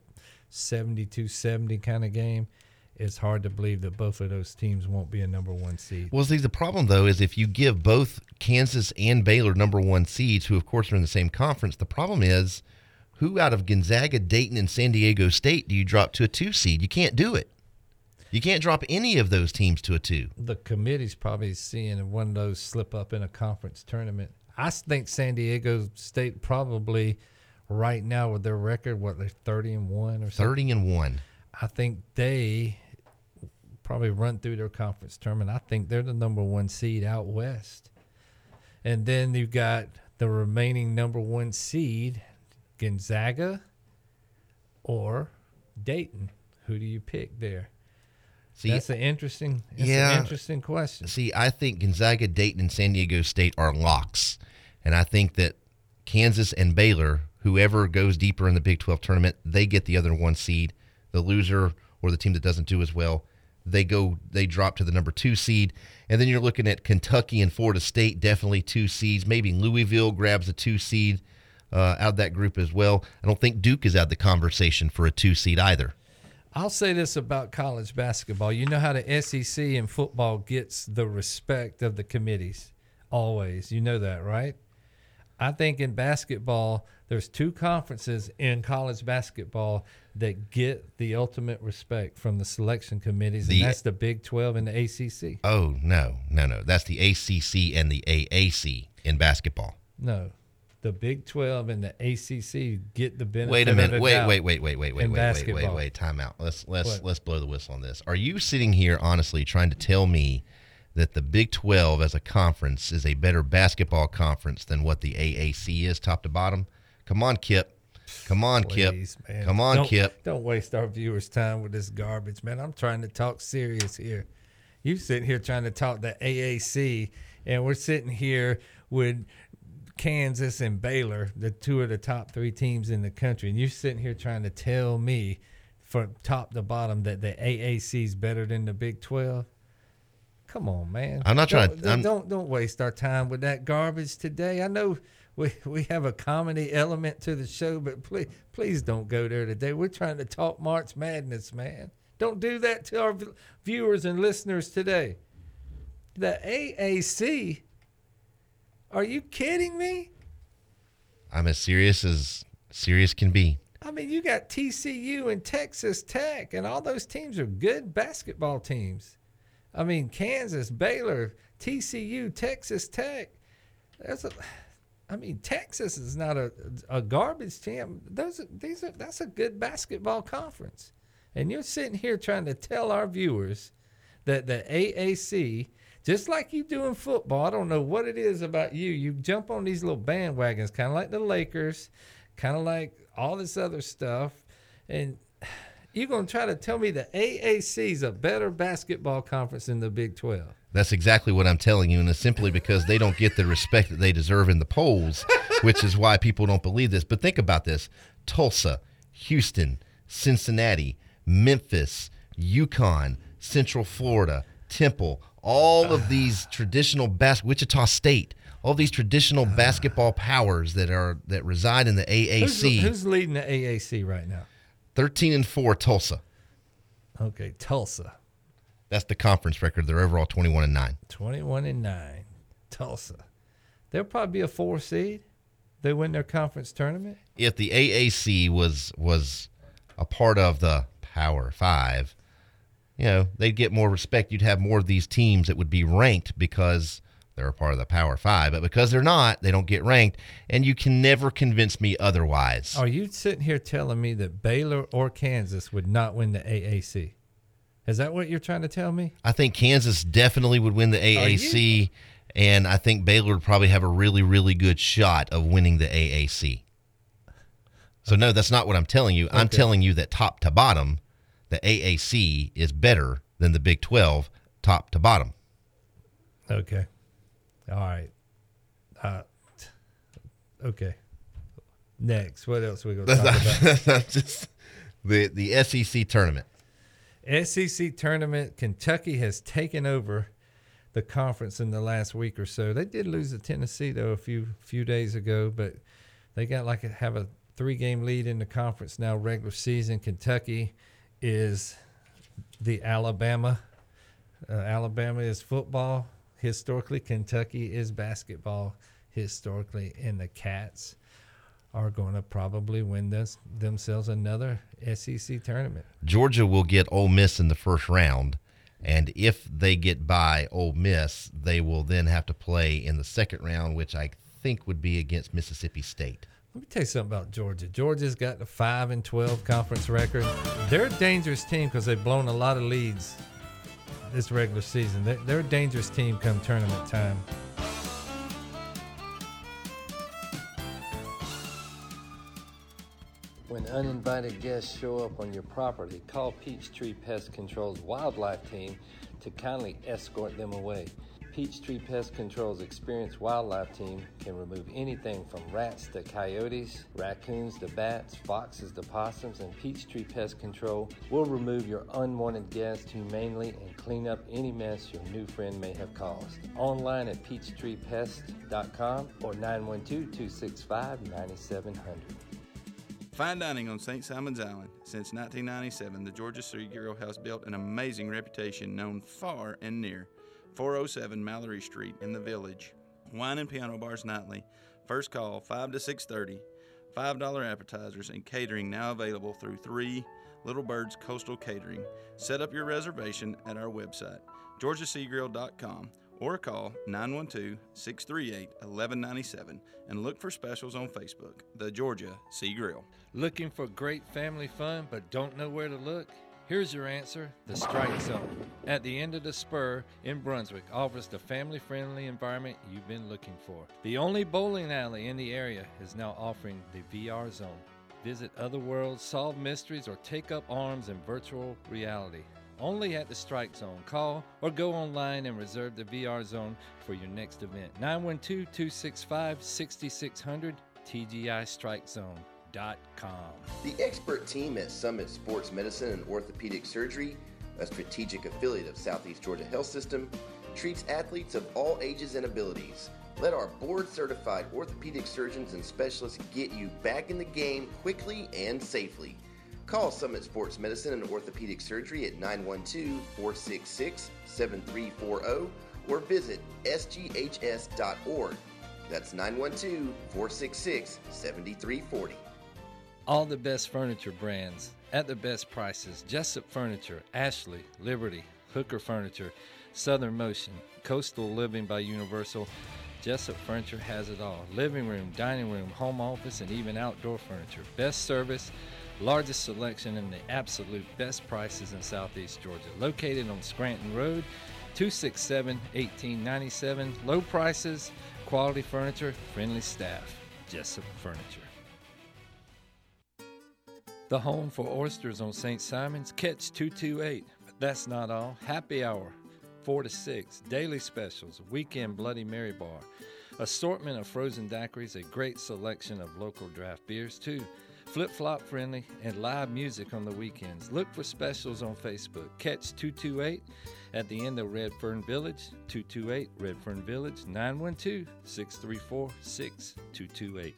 72-70 kind of game, it's hard to believe that both of those teams won't be a number 1 seed.
Well, see, the problem, though, is if you give both Kansas and Baylor number 1 seeds, who, of course, are in the same conference, the problem is who out of Gonzaga, Dayton, and San Diego State do you drop to a 2 seed? You can't do it. You can't drop any of those teams to a 2.
The committee's probably seeing one of those slip up in a conference tournament. I think San Diego State probably right now with their record, they're 30-1 or something?
30-1.
I think they probably run through their conference tournament. I think they're the number 1 seed out west. And then you've got the remaining number 1 seed, Gonzaga or Dayton. Who do you pick there? See, that's an interesting question.
See, I think Gonzaga, Dayton, and San Diego State are locks. And I think that Kansas and Baylor, whoever goes deeper in the Big 12 tournament, they get the other 1 seed. The loser or the team that doesn't do as well, they drop to the number 2 seed. And then you're looking at Kentucky and Florida State, definitely 2 seeds. Maybe Louisville grabs a 2 seed out of that group as well. I don't think Duke is out of the conversation for a 2 seed either.
I'll say this about college basketball. You know how the SEC in football gets the respect of the committees always. You know that, right? I think in basketball, there's 2 conferences in college basketball that get the ultimate respect from the selection committees, and that's the Big 12 and the ACC.
Oh, no. That's the ACC and the AAC in basketball.
No. The Big 12 and the ACC get the benefit.
Wait a minute. Wait. Time out. Let's blow the whistle on this. Are you sitting here honestly trying to tell me that the Big 12 as a conference is a better basketball conference than what the AAC is, top to bottom? Come on, Kip.
Please, man.
Come on, Kip.
Don't waste our viewers' time with this garbage, man. I'm trying to talk serious here. You sitting here trying to talk the AAC, and we're sitting here with Kansas and Baylor, the 2 of the top 3 teams in the country, and you're sitting here trying to tell me from top to bottom that the AAC is better than the Big 12? Come on, man.
I'm not trying to.
Don't waste our time with that garbage today. I know we have a comedy element to the show, but please don't go there today. We're trying to talk March Madness, man. Don't do that to our viewers and listeners today. The AAC. Are you kidding me?
I'm as serious can be.
I mean, you got TCU and Texas Tech, and all those teams are good basketball teams. I mean, Kansas, Baylor, TCU, Texas Tech. Texas is not a garbage team. That's a good basketball conference. And you're sitting here trying to tell our viewers that the AAC, just like you do in football, I don't know what it is about you. You jump on these little bandwagons, kind of like the Lakers, kind of like all this other stuff, and you're going to try to tell me the AAC is a better basketball conference than the Big 12.
That's exactly what I'm telling you, and it's simply because they don't get the respect that they deserve in the polls, which is why people don't believe this. But think about this. Tulsa, Houston, Cincinnati, Memphis, UConn, Central Florida, Temple, all of these traditional Wichita State, all these traditional basketball powers that reside in the AAC.
Who's leading the AAC right now?
13-4 Tulsa.
Okay, Tulsa.
That's the conference record. They're overall 21-9.
21-9, Tulsa. They'll probably be a 4 seed. They win their conference tournament.
If the AAC was a part of the Power 5, they'd get more respect. You'd have more of these teams that would be ranked because they're a part of the Power 5. But because they're not, they don't get ranked, and you can never convince me otherwise.
Are you sitting here telling me that Baylor or Kansas would not win the AAC? Is that what you're trying to tell me?
I think Kansas definitely would win the AAC, and I think Baylor would probably have a really, really good shot of winning the AAC. So, no, that's not what I'm telling you. Okay. I'm telling you that top to bottom, the AAC is better than the Big 12 top to bottom.
Okay. All right. Okay. Next, what else are we going to talk about?
Just the SEC tournament.
SEC tournament, Kentucky has taken over the conference in the last week or so. They did lose to Tennessee, though, a few days ago, but they got have a 3-game lead in the conference now, regular season. Kentucky is the Alabama. Alabama is football historically. Kentucky is basketball historically, and the Cats are going to probably win themselves another SEC tournament.
Georgia will get Ole Miss in the first round, and if they get by Ole Miss, they will then have to play in the second round, which I think would be against Mississippi State.
Let me tell you something about Georgia. Georgia's got the 5-12 conference record. They're a dangerous team because they've blown a lot of leads this regular season. They're a dangerous team come tournament time.
When uninvited guests show up on your property, call Peachtree Pest Control's wildlife team to kindly escort them away. Peachtree Pest Control's experienced wildlife team can remove anything from rats to coyotes, raccoons to bats, foxes to possums, and Peachtree Pest Control will remove your unwanted guests humanely and clean up any mess your new friend may have caused. Online at peachtreepest.com or 912-265-9700.
Fine dining on St. Simon's Island. Since 1997, the Georgia City Grill has built an amazing reputation known far and near. 407 Mallory Street in the Village. Wine and piano bars nightly. First call 5 to 6:30. $5 appetizers and catering now available through 3 Little Birds Coastal Catering. Set up your reservation at our website, georgiaseagrill.com, or call 912-638-1197 and look for specials on Facebook, The Georgia Sea Grill.
Looking for great family fun but don't know where to look? Here's your answer, the Strike Zone. At the end of the spur in Brunswick offers the family-friendly environment you've been looking for. The only bowling alley in the area is now offering the VR Zone. Visit other worlds, solve mysteries, or take up arms in virtual reality. Only at the Strike Zone. Call or go online and reserve the VR Zone for your next event. 912-265-6600, TGIStrikeZone.com.
The expert team at Summit Sports Medicine and Orthopedic Surgery, a strategic affiliate of Southeast Georgia Health System, treats athletes of all ages and abilities. Let our board-certified orthopedic surgeons and specialists get you back in the game quickly and safely. Call Summit Sports Medicine and Orthopedic Surgery at 912-466-7340 or visit sghs.org. That's 912-466-7340.
All the best furniture brands at the best prices. Jessup Furniture, Ashley, Liberty, Hooker Furniture, Southern Motion, Coastal Living by Universal. Jessup Furniture has it all. Living room, dining room, home office, and even outdoor furniture. Best service, largest selection, and the absolute best prices in Southeast Georgia. Located on Scranton Road, 267-1897. Low prices, quality furniture, friendly staff. Jessup Furniture. The home for oysters on St. Simon's, Catch 228. But that's not all. Happy hour, 4 to 6. Daily specials, weekend Bloody Mary bar. Assortment of frozen daiquiris, a great selection of local draft beers too. Flip-flop friendly and live music on the weekends. Look for specials on Facebook. Catch 228 at the end of Redfern Village, 228 Redfern Village, 912-634-6228.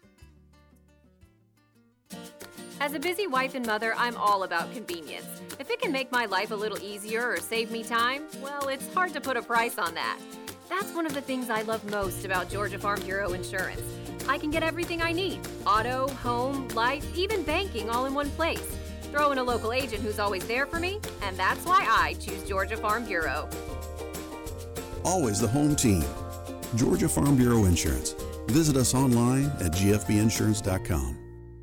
As a busy wife and mother, I'm all about convenience. If it can make my life a little easier or save me time, well, it's hard to put a price on that. That's one of the things I love most about Georgia Farm Bureau Insurance. I can get everything I need: auto, home, life, even banking, all in one place. Throw in a local agent who's always there for me, and that's why I choose Georgia Farm Bureau.
Always the home team. Georgia Farm Bureau Insurance. Visit us online at gfbinsurance.com.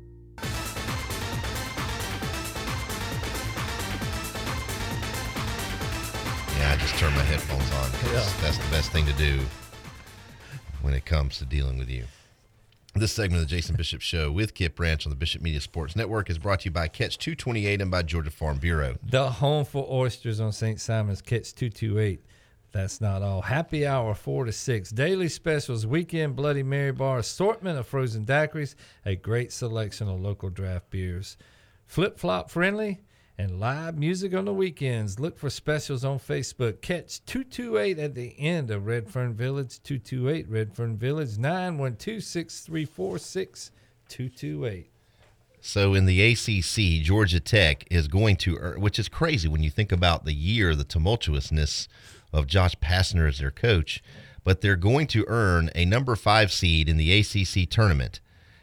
I just turn my headphones on. That's the best thing to do when it comes to dealing with you. This segment of the Jason Bishop Show with Kip Branch on the Bishop Media Sports Network is brought to you by Catch 228 and by Georgia Farm Bureau.
The home for oysters on St. Simon's, Catch 228. That's not all. Happy hour 4 to 6. Daily specials, weekend Bloody Mary bar, assortment of frozen daiquiris, a great selection of local draft beers. Flip-flop friendly and live music on the weekends. Look for specials on Facebook. Catch 228 at the end of Redfern Village, 228 Redfern Village, 912-634-6228.
So in the ACC, Georgia Tech is going to earn, which is crazy when you think about the year, the tumultuousness of Josh Pastner as their coach, but they're going to earn a number 5 seed in the ACC tournament.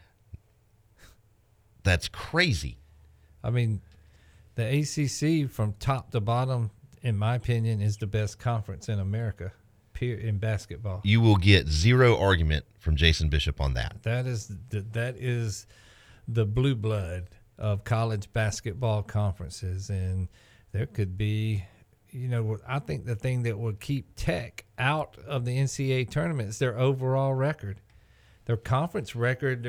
That's crazy.
I mean, the ACC from top to bottom, in my opinion, is the best conference in America, in basketball.
You will get zero argument from Jason Bishop on that.
That is the blue blood of college basketball conferences, and there could be, I think the thing that would keep Tech out of the NCAA tournament is their overall record. Their conference record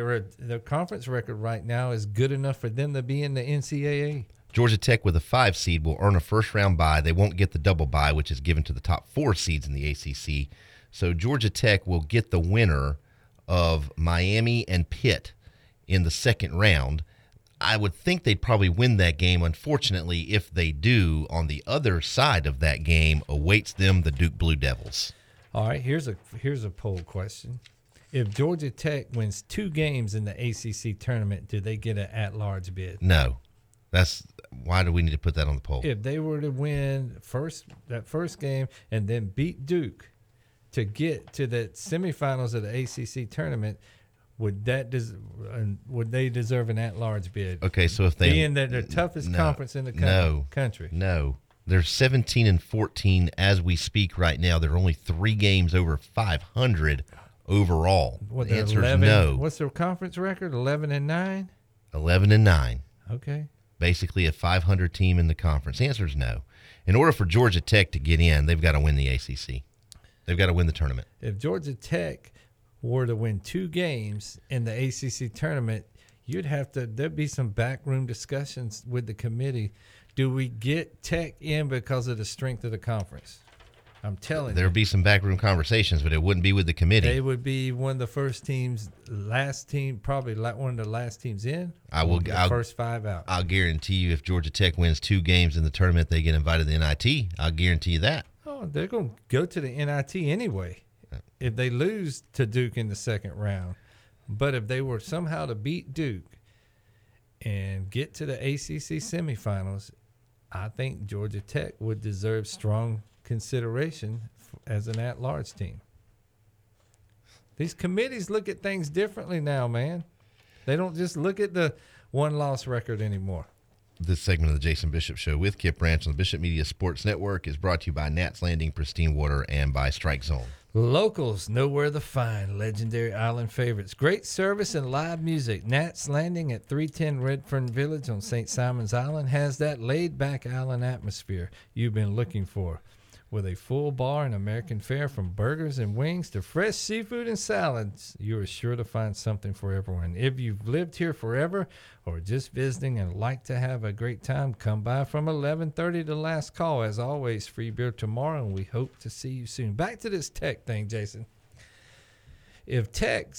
right now is good enough for them to be in the NCAA.
Georgia Tech with a 5 seed will earn a first-round bye. They won't get the double bye, which is given to the top 4 seeds in the ACC. So Georgia Tech will get the winner of Miami and Pitt in the second round. I would think they'd probably win that game. Unfortunately, if they do, on the other side of that game awaits them the Duke Blue Devils.
All right, here's a poll question. If Georgia Tech wins 2 games in the ACC tournament, do they get an at-large bid?
No. Why do we need to put that on the poll?
If they were to win that first game and then beat Duke to get to the semifinals of the ACC tournament, would they deserve an at-large bid?
Okay, so if they
being that they're toughest conference in the country.
No. They're 17-14 as we speak right now. There are only 3 games over 500 overall. The answer is no.
What's their conference record? 11-9?
11-9.
Okay.
Basically a 500 team in the conference. The answer is no. In order for Georgia Tech to get in, they've got to win the ACC. They've got to win the tournament.
If Georgia Tech were to win 2 games in the ACC tournament, there'd be some backroom discussions with the committee. Do we get Tech in because of the strength of the conference? I'm telling you.
There'd be some backroom conversations, but it wouldn't be with the committee.
They would be one of the first teams, probably one of the last teams in. First 5 out.
I'll guarantee you if Georgia Tech wins 2 games in the tournament, they get invited to the NIT. I'll guarantee you that.
Oh, they're going to go to the NIT anyway if they lose to Duke in the second round. But if they were somehow to beat Duke and get to the ACC semifinals, I think Georgia Tech would deserve strong consideration as an at-large team. These committees look at things differently now, man. They don't just look at the one-loss record anymore.
This segment of the Jason Bishop Show with Kip Branch on the Bishop Media Sports Network is brought to you by Nat's Landing Pristine Water and by Strike Zone.
Locals know where to find legendary island favorites. Great service and live music. Nat's Landing at 310 Redfern Village on St. Simon's Island has that laid-back island atmosphere you've been looking for. With a full bar and American fare from burgers and wings to fresh seafood and salads, you are sure to find something for everyone. If you've lived here forever or just visiting and like to have a great time, come by from 11:30 to last call. As always, free beer tomorrow, and we hope to see you soon. Back to this Tech thing, Jason. If Tech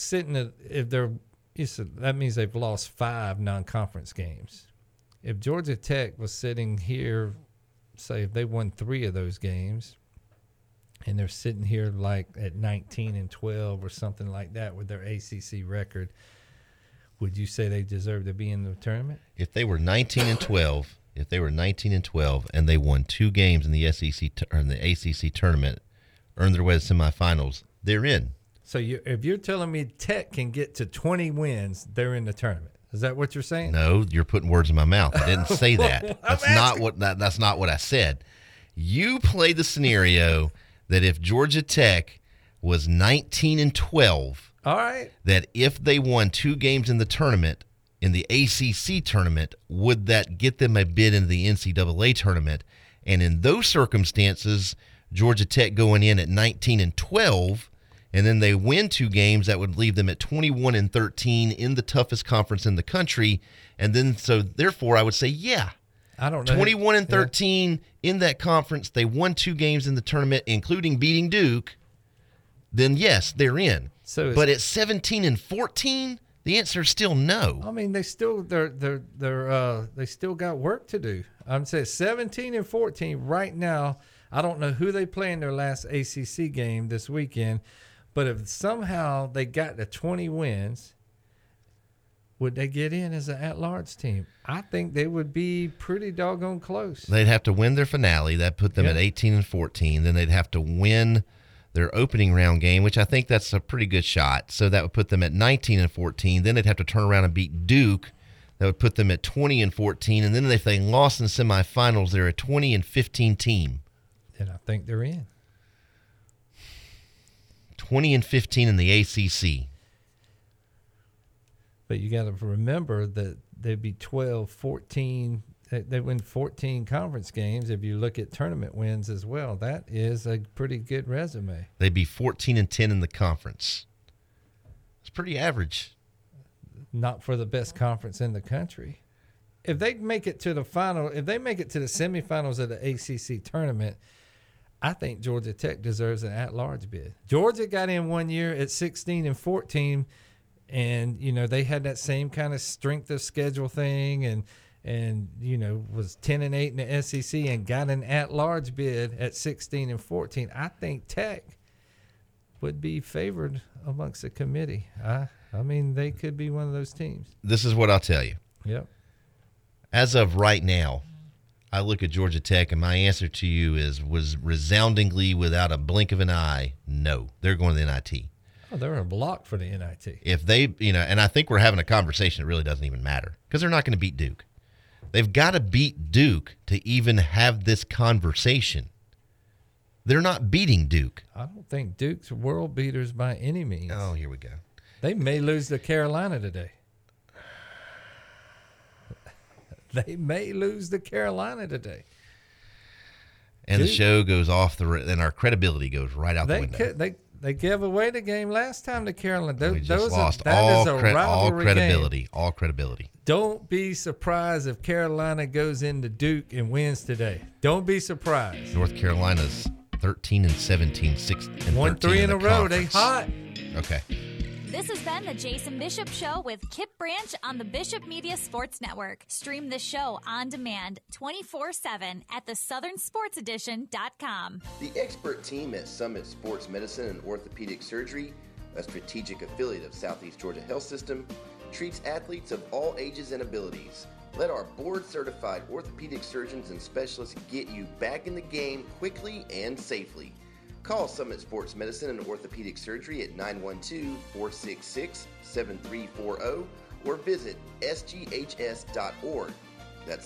that means they've lost 5 non-conference games. If Georgia Tech was sitting here, say if they won 3 of those games and they're sitting here like at 19-12 or something like that with their ACC record, would you say they deserve to be in the tournament?
If they were 19-12, and they won 2 games in the ACC tournament, earned their way to semifinals, they're in.
So if you're telling me Tech can get to 20 wins, they're in the tournament. Is that what you're saying?
No, you're putting words in my mouth. I didn't say that. That's not what I said. You played the scenario that if Georgia Tech was 19-12,
all right,
that if they won 2 games in the tournament, in the ACC tournament, would that get them a bid into the NCAA tournament? And in those circumstances, Georgia Tech going in at 19-12, and then they win 2 games, that would leave them at 21-13 in the toughest conference in the country. And then, so therefore, I would say, yeah.
I don't know.
21-13 in that conference. They won 2 games in the tournament, including beating Duke. Then yes, they're in. But at 17-14, the answer is still no.
I mean, they still they still got work to do. I'm saying 17-14 right now. I don't know who they play in their last ACC game this weekend, but if somehow they got to 20 wins, would they get in as an at-large team? I think they would be pretty doggone close.
They'd have to win their finale. That put them at 18-14. Then they'd have to win their opening round game, which I think that's a pretty good shot. So that would put them at 19-14. Then they'd have to turn around and beat Duke. That would put them at 20-14. And then if they lost in semifinals, they're a 20-15 team.
And I think they're in.
20-15 in the ACC.
But you got to remember that they'd be 12-14. They win 14 conference games. If you look at tournament wins as well, that is a pretty good resume.
They'd be 14-10 in the conference. It's pretty average.
Not for the best conference in the country. If they make it to the final, if they make it to the semifinals of the ACC tournament, I think Georgia Tech deserves an at-large bid. Georgia got in one year at 16-14. And, you know, they had that same kind of strength of schedule thing and you know, was 10-8 in the SEC and got an at-large bid at 16-14. I think Tech would be favored amongst the committee. I mean, they could be one of those teams.
This is what I'll tell you.
Yep.
As of right now, I look at Georgia Tech, and my answer to you was resoundingly, without a blink of an eye, no. They're going to the NIT.
Oh, they're a block for the NIT.
If they, you know, and I think we're having a conversation that really doesn't even matter because they're not going to beat Duke. They've got to beat Duke to even have this conversation. They're not beating Duke.
I don't think Duke's world beaters by any means.
Oh, here we go.
They may lose to Carolina today. They may lose to Carolina today.
And Duke, the show goes off and our credibility goes right out the window.
They gave away the game last time to Carolina.
We just lost all credibility.
Game.
All credibility.
Don't be surprised if Carolina goes into Duke and wins today. Don't be surprised.
North Carolina's 13-17, 6-13
won 3 in a row. They hot.
Okay.
This has been the Jason Bishop Show with Kip Branch on the Bishop Media Sports Network. Stream the show on demand 24/7 at thesouthernsportsedition.com.
The expert team at Summit Sports Medicine and Orthopedic Surgery, a strategic affiliate of Southeast Georgia Health System, treats athletes of all ages and abilities. Let our board-certified orthopedic surgeons and specialists get you back in the game quickly and safely. Call Summit Sports Medicine and Orthopedic Surgery at 912-466-7340 or visit sghs.org. That's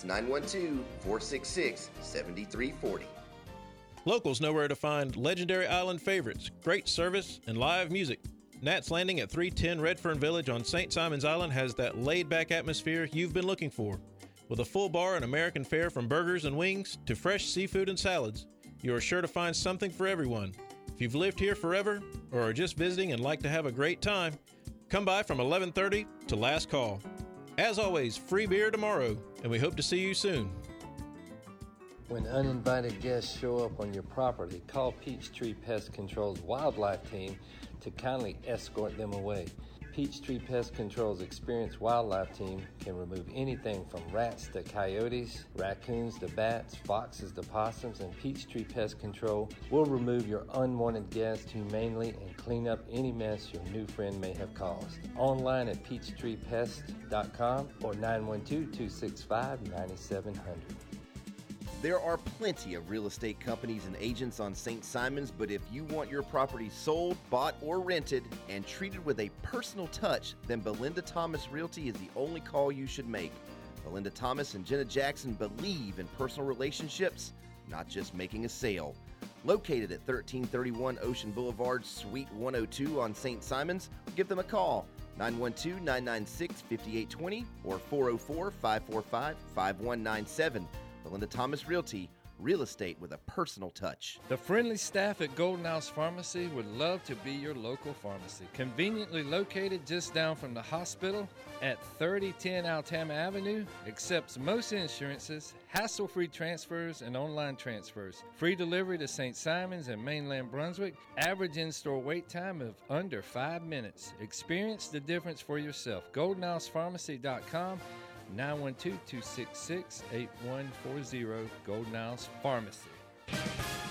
912-466-7340.
Locals know where to find legendary island favorites, great service, and live music. Nat's Landing at 310 Redfern Village on St. Simon's Island has that laid-back atmosphere you've been looking for. With a full bar and American fare from burgers and wings to fresh seafood and salads, you are sure to find something for everyone. If you've lived here forever or are just visiting and like to have a great time, come by from 11:30 to last call. As always, free beer tomorrow, and we hope to see you soon.
When uninvited guests show up on your property, call Peachtree Pest Control's wildlife team to kindly escort them away. Peachtree Pest Control's experienced wildlife team can remove anything from rats to coyotes, raccoons to bats, foxes to possums, and Peachtree Pest Control will remove your unwanted guests humanely and clean up any mess your new friend may have caused. Online at peachtreepest.com or 912-265-9700.
There are plenty of real estate companies and agents on St. Simon's, but if you want your property sold, bought, or rented and treated with a personal touch, then Belinda Thomas Realty is the only call you should make. Belinda Thomas and Jenna Jackson believe in personal relationships, not just making a sale. Located at 1331 Ocean Boulevard, Suite 102 on St. Simon's, give them a call, 912-996-5820 or 404-545-5197. Belinda Thomas Realty, real estate with a personal touch.
The friendly staff at Golden House Pharmacy would love to be your local pharmacy. Conveniently located just down from the hospital at 3010 Altama Avenue, accepts most insurances, hassle-free transfers, and online transfers. Free delivery to St. Simons and mainland Brunswick. Average in-store wait time of under 5 minutes. Experience the difference for yourself. GoldenHousePharmacy.com, 912-266-8140, Golden House Pharmacy.